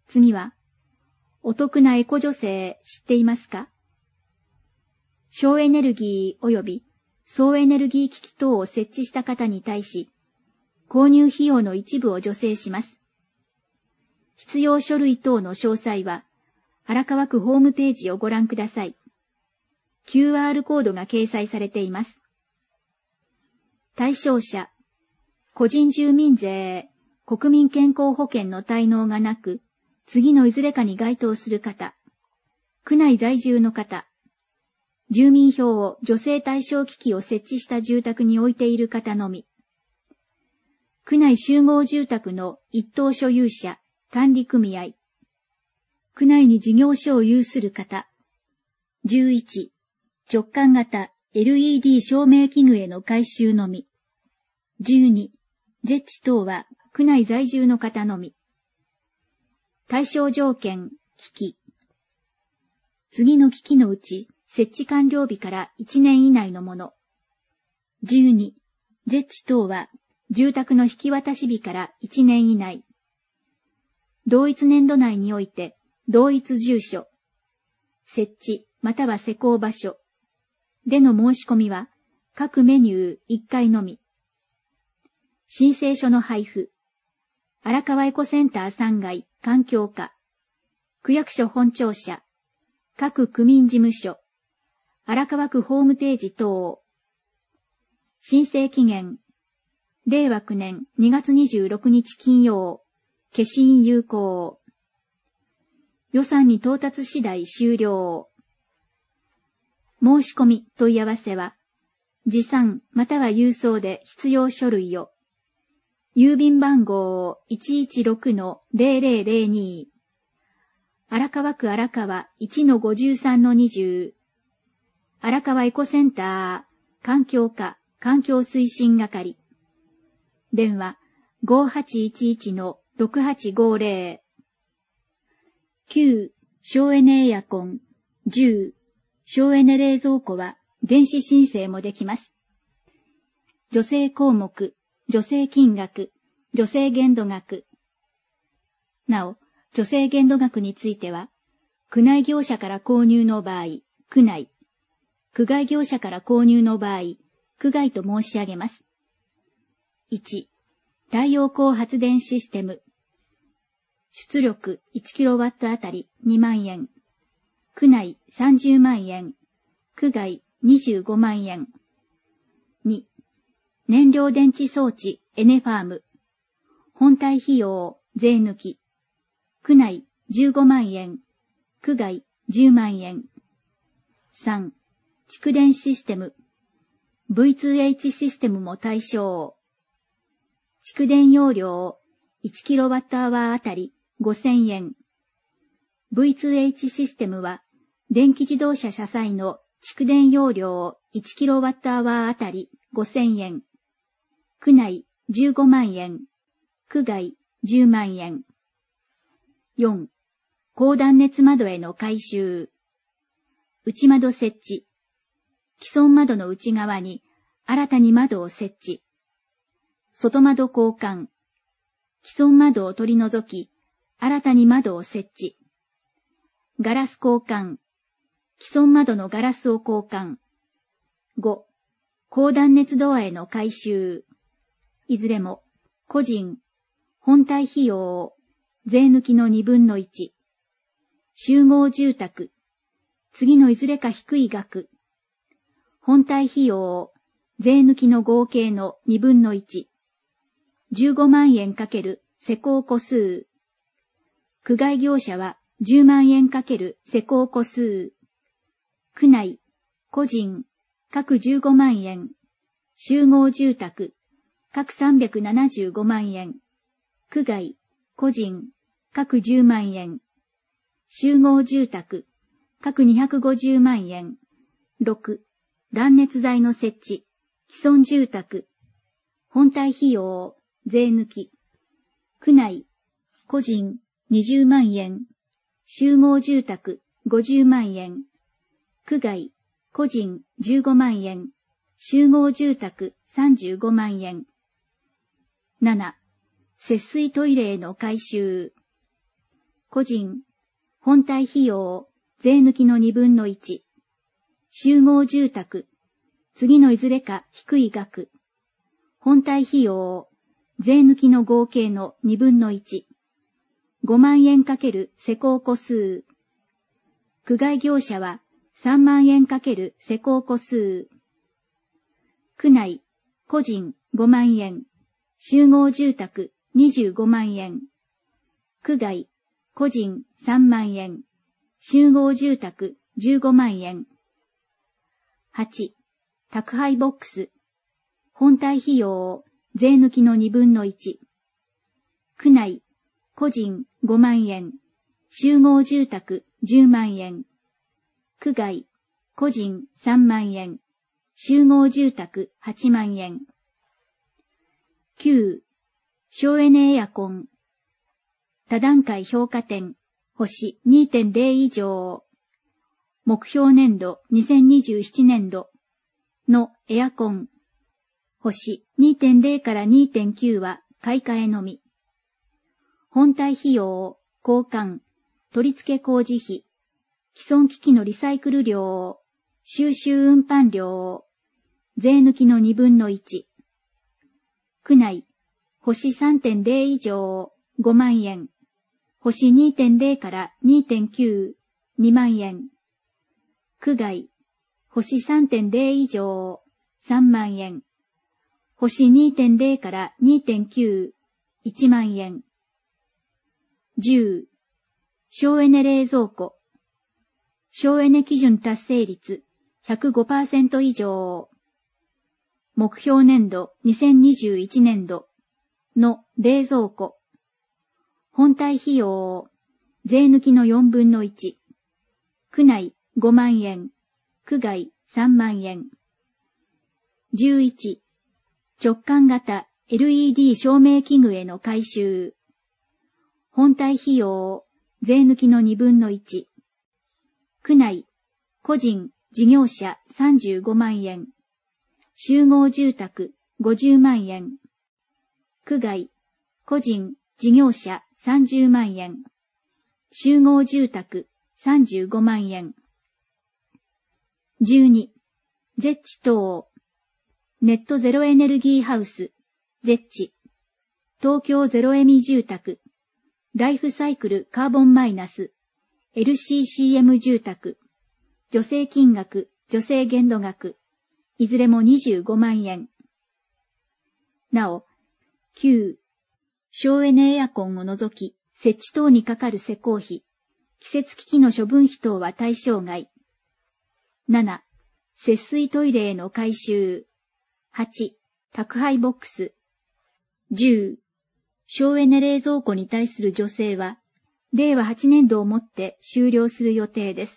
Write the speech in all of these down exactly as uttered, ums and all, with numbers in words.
次は、お得なエコ助成知っていますか？省エネルギー及び総エネルギー機器等を設置した方に対し、購入費用の一部を助成します。必要書類等の詳細は、荒川区ホームページをご覧ください。キューアール コードが掲載されています。対象者、個人住民税、国民健康保険の滞納がなく、次のいずれかに該当する方、区内在住の方、住民票を助成対象機器を設置した住宅に置いている方のみ、区内集合住宅の一棟所有者、管理組合、区内に事業所を有する方、じゅういち、直感型 エルイーディー 照明器具への改修のみ、じゅうに、ゼッチ等は区内在住の方のみ。対象条件、機器。次の機器のうち、設置完了日からいちねん以内のもの。じゅうに、ゼッチ等は住宅の引き渡し日からいちねん以内。同一年度内において、同一住所、設置または施工場所での申し込みは、各メニューいっかいのみ。申請書の配布。荒川エコセンターさんがい環境課。区役所本庁舎。各区民事務所。荒川区ホームページ等。申請期限。れいわきゅうねんにがつにじゅうろくにち金曜。消印有効。予算に到達次第終了。申し込み問い合わせは、持参または郵送で必要書類を。郵便番号 いちいちろくのゼロゼロゼロに 荒川区荒川 いちのごじゅうさんのにじゅう 荒川エコセンター環境課環境推進係電話 ごはちいちいちのろくはちごゼロ きゅう省エネエアコンじゅう省エネ冷蔵庫は電子申請もできます。助成項目助成金額、助成限度額。なお、助成限度額については、区内業者から購入の場合、区内、区外業者から購入の場合、区外と申し上げます。いち、太陽光発電システム。出力いちキロワットあたりにまんえん。区内さんじゅうまんえん。区外にじゅうごまんえん。に、燃料電池装置エネファーム。本体費用税抜き。区内じゅうごまんえん。区外じゅうまんえん。さん、蓄電システム。ブイツーエイチ システムも対象。蓄電容量いちキロワットアワーあたりごせんえん。ブイツーエイチ システムは電気自動車車載の蓄電容量いちキロワットアワーあたりごせんえん。区内じゅうごまんえん。区外じゅうまんえん。よん、高断熱窓への改修。内窓設置。既存窓の内側に新たに窓を設置。外窓交換。既存窓を取り除き、新たに窓を設置。ガラス交換。既存窓のガラスを交換。ご、高断熱ドアへの改修。いずれも、個人、本体費用、税抜きのにぶんのいち。集合住宅、次のいずれか低い額。本体費用、税抜きの合計のにぶんのいち。じゅうごまんえん×施工個数。区外業者はじゅうまんえん×施工個数。区内、個人、各じゅうごまんえん。集合住宅、各さんびゃくななじゅうごまんえん。区外、個人、各じゅうまんえん。集合住宅、各にひゃくごじゅうまんえん。ろく、断熱材の設置、既存住宅。本体費用、税抜き。区内、個人、にじゅうまんえん。集合住宅、ごじゅうまんえん。区外、個人、じゅうごまんえん。集合住宅、さんじゅうごまんえん。なな、節水トイレへの改修。 個人、本体費用、税抜きの二分の一。集合住宅、次のいずれか低い額。本体費用、税抜きの合計の二分の一。ごまんえんかける施工個数。区外業者はさんまんえんかける施工個数。区内、個人ごまんえん。集合住宅にじゅうごまんえん。区外、個人さんまんえん。集合住宅じゅうごまんえん。はち. 宅配ボックス。本体費用、税抜きの二分の一。区内、個人ごまんえん。集合住宅じゅうまんえん。区外、個人さんまんえん。集合住宅はちまんえん。きゅう. 省エネエアコン。多段階評価点、星 にてんゼロ 以上。目標年度にせんにじゅうななねんどのエアコン。星 にてんゼロ から にてんきゅう は買い替えのみ。本体費用、交換、取付工事費、既存機器のリサイクル料、収集運搬料、税抜きの二分の一。区内、星 さんてんゼロ 以上、ごまんえん。星 にてんゼロ から にてんきゅう、にまんえん。区外、星 さんてんゼロ 以上、さんまんえん。星 にてんゼロ から にてんきゅう、いちまんえん。じゅう. 省エネ冷蔵庫。省エネ基準達成率 ひゃくごパーセント 以上。目標年度にせんにじゅういちねんどの冷蔵庫。本体費用、税抜きのよんぶんのいち。区内ごまんえん。区外さんまんえん。じゅういち. 直感型 エルイーディー 照明器具への改修。本体費用、税抜きのにぶんのいち。区内、個人、事業者さんじゅうごまんえん。集合住宅ごじゅうまんえん。区外、個人、事業者さんじゅうまんえん。集合住宅さんじゅうごまんえん。じゅうに. ゼッチ等。ネットゼロエネルギーハウス、ゼッチ。東京ゼロエミ住宅。ライフサイクルカーボンマイナス。エルシーシーエム 住宅。助成金額、助成限度額。いずれもにじゅうごまんえん。なお、きゅう. 省エネエアコンを除き、設置等にかかる施工費、季節機器の処分費等は対象外。なな. 節水トイレへの改修。はち. 宅配ボックス。じゅう. 省エネ冷蔵庫に対する助成は、れいわはちねんどをもって終了する予定です。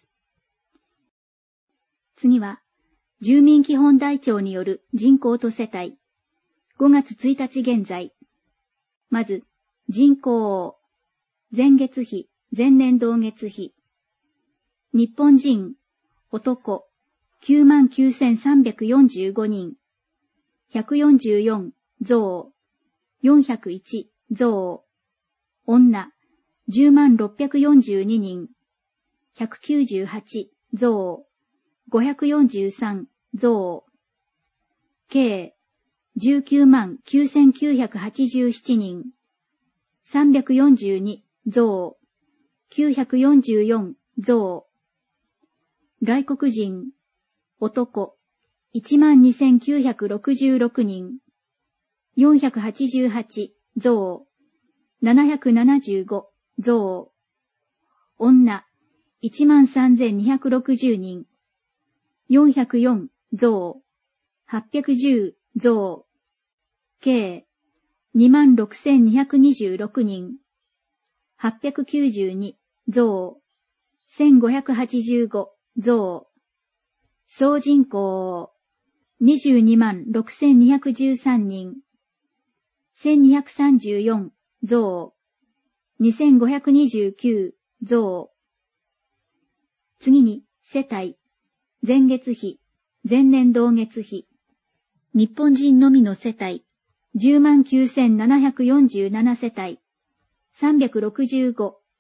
次は、住民基本台帳による人口と世帯。ごがつついたち現在。まず、人口。前月比、前年同月比。日本人、男、きゅうまんきゅうせんさんびゃくよんじゅうごにん。ひゃくよんじゅうよん、増。よんひゃくいち、増。女、じゅうまんろっぴゃくよんじゅうににん。ひゃくきゅうじゅうはち、増。ごひゃくよんじゅうさん、増。計、じゅうきゅうまんきゅうせんきゅうひゃくはちじゅうななにん。さんびゃくよんじゅうに、増。きゅうひゃくよんじゅうよん、増。外国人、男、いちまんにせんきゅうひゃくろくじゅうろくにん。よんひゃくはちじゅうはち、増。ななひゃくななじゅうご、増。女、いちまんさんぜんにひゃくろくじゅうにん。よんひゃくよん、増。はっぴゃくじゅう、増。計、にまんろくせんにひゃくにじゅうろくにん。はっぴゃくきゅうじゅうに、増。せんごひゃくはちじゅうご、増。総人口、にじゅうにまんろくせんにひゃくじゅうさんにん。せんにひゃくさんじゅうよん、増。にせんごひゃくにじゅうきゅう、増。次に、世帯。前月比、前年同月比。日本人のみの世帯、じゅうまんきゅうせんななひゃくよんじゅうななせたい、さんびゃくろくじゅうご、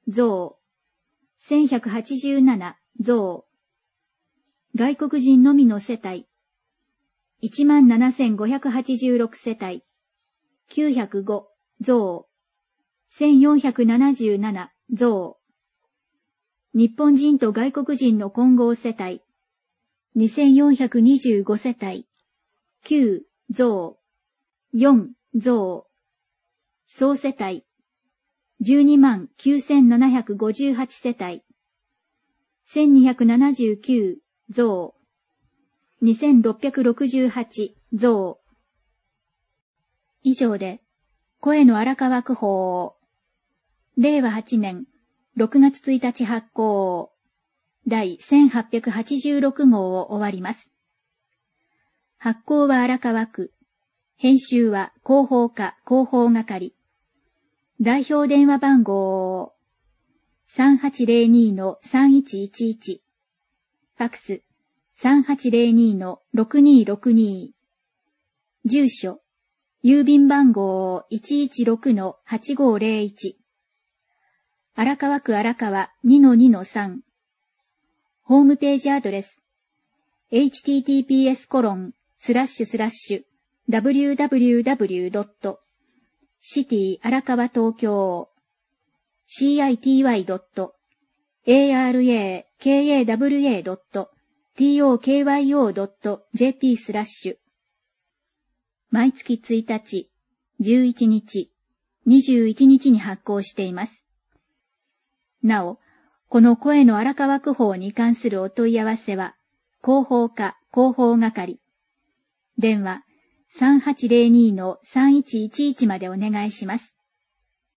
増。せんひゃくはちじゅうなな、増。外国人のみの世帯。いちまんななせんごひゃくはちじゅうろく世帯。きゅうひゃくご、増。せんよんひゃくななじゅうなな、増。日本人と外国人の混合世帯。にせんよんひゃくにじゅうご世帯。きゅう、増。よん、増。総世帯。じゅうにまんきゅうせんななひゃくごじゅうはち世帯。せんにひゃくななじゅうきゅう、増。にせんろっぴゃくろくじゅうはち、増。以上で、声の荒川区法、れいわはちねんろくがつついたち発行、第せんはっぴゃくはちじゅうろく号を終わります。発行は荒川区、編集は広報課広報係、代表電話番号 さんはちゼロに のさんいちいちいち、ファクス さんはちゼロに のろくにろくに、住所、郵便番号 いちいちろく のはちごゼロいち、荒川区荒川 にのにのさん、ホームページアドレス エイチティーティーピーエスコロンスラッシュスラッシュダブリューダブリューダブリュードットシティ荒川東京 シーアイティーワイドットエーアールエーケーエーダブリューエードットティーオーケーワイオードットジェーピー スラッシュ毎月ついたち、じゅういちにち、にじゅういちにちに発行しています。なお、この声の荒川区法に関するお問い合わせは、広報課広報係。電話 さんはちゼロに のさんいちいちいち までお願いします。